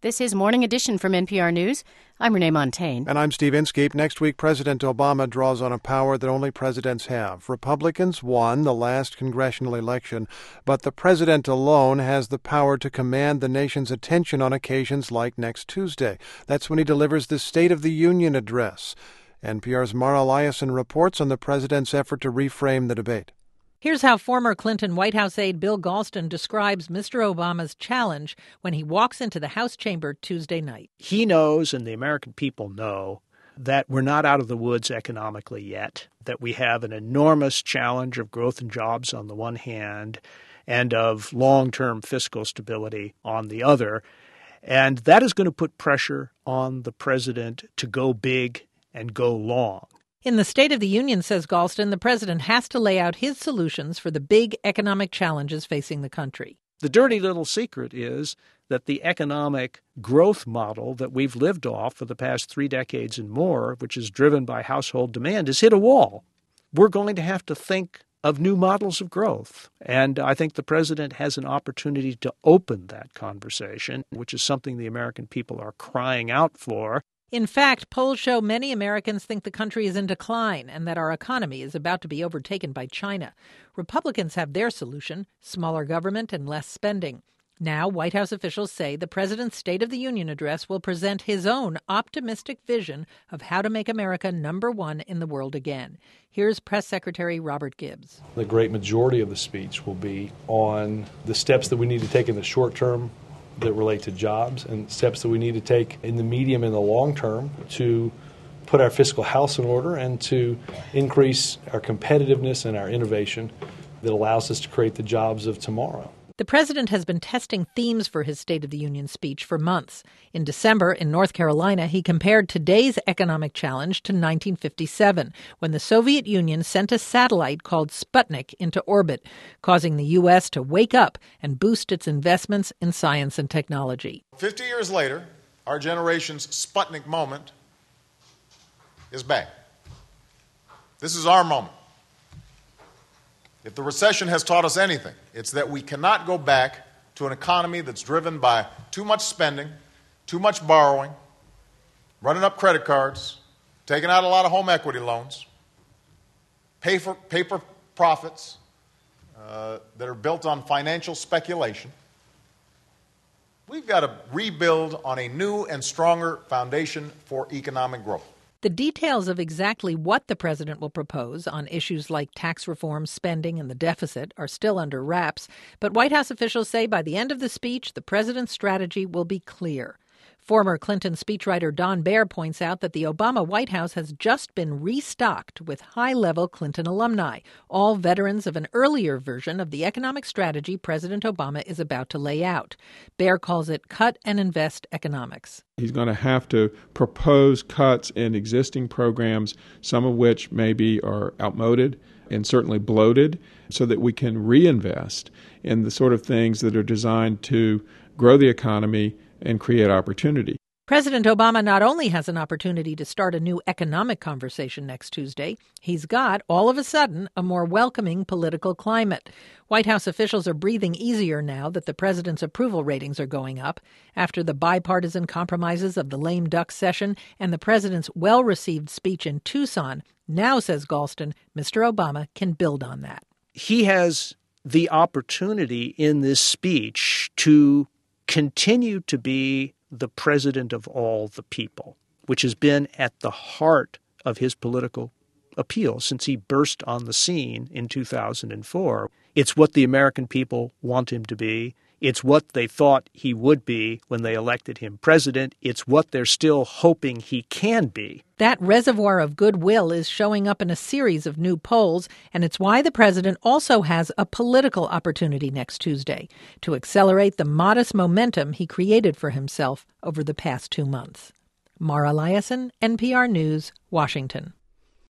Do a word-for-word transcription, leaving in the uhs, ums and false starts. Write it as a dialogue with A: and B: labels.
A: This is Morning Edition from N P R News. I'm Renee Montaigne.
B: And I'm Steve Inskeep. Next week, President Obama draws on a power that only presidents have. Republicans won the last congressional election, but the president alone has the power to command the nation's attention on occasions like next Tuesday. That's when he delivers the State of the Union address. N P R's Mara Liasson reports on the president's effort to reframe the debate.
C: Here's how former Clinton White House aide Bill Galston describes Mister Obama's challenge when he walks into the House chamber Tuesday night.
D: He knows, and the American people know, that we're not out of the woods economically yet, that we have an enormous challenge of growth and jobs on the one hand and of long-term fiscal stability on the other. And that is going to put pressure on the president to go big and go long.
C: In the State of the Union, says Galston, the president has to lay out his solutions for the big economic challenges facing the country.
D: The dirty little secret is that the economic growth model that we've lived off for the past three decades and more, which is driven by household demand, has hit a wall. We're going to have to think of new models of growth. And I think the president has an opportunity to open that conversation, which is something the American people are crying out for.
C: In fact, polls show many Americans think the country is in decline and that our economy is about to be overtaken by China. Republicans have their solution, smaller government and less spending. Now, White House officials say the president's State of the Union address will present his own optimistic vision of how to make America number one in the world again. Here's Press Secretary Robert Gibbs.
E: The great majority of the speech will be on the steps that we need to take in the short term that relate to jobs and steps that we need to take in the medium and the long term to put our fiscal house in order and to increase our competitiveness and our innovation that allows us to create the jobs of tomorrow.
C: The president has been testing themes for his State of the Union speech for months. In December, in North Carolina, he compared today's economic challenge to nineteen fifty-seven, when the Soviet Union sent a satellite called Sputnik into orbit, causing the U S to wake up and boost its investments in science and technology.
F: Fifty years later, our generation's Sputnik moment is back. This is our moment. If the recession has taught us anything, it's that we cannot go back to an economy that's driven by too much spending, too much borrowing, running up credit cards, taking out a lot of home equity loans, paper, paper profits uh, that are built on financial speculation. We've got to rebuild on a new and stronger foundation for economic growth.
C: The details of exactly what the president will propose on issues like tax reform, spending, and the deficit are still under wraps. But White House officials say by the end of the speech, the president's strategy will be clear. Former Clinton speechwriter Don Baer points out that the Obama White House has just been restocked with high-level Clinton alumni, all veterans of an earlier version of the economic strategy President Obama is about to lay out. Baer calls it cut and invest economics.
G: He's going to have to propose cuts in existing programs, some of which maybe are outmoded and certainly bloated, so that we can reinvest in the sort of things that are designed to grow the economy and create opportunity.
C: President Obama not only has an opportunity to start a new economic conversation next Tuesday, he's got, all of a sudden, a more welcoming political climate. White House officials are breathing easier now that the president's approval ratings are going up after the bipartisan compromises of the lame duck session and the president's well-received speech in Tucson. Now, says Galston, Mister Obama can build on that.
D: He has the opportunity in this speech to continue to be the president of all the people, which has been at the heart of his political appeal since he burst on the scene in two thousand four. It's what the American people want him to be. It's what they thought he would be when they elected him president. It's what they're still hoping he can be.
C: That reservoir of goodwill is showing up in a series of new polls, and it's why the president also has a political opportunity next Tuesday to accelerate the modest momentum he created for himself over the past two months. Mara Liasson, N P R News, Washington.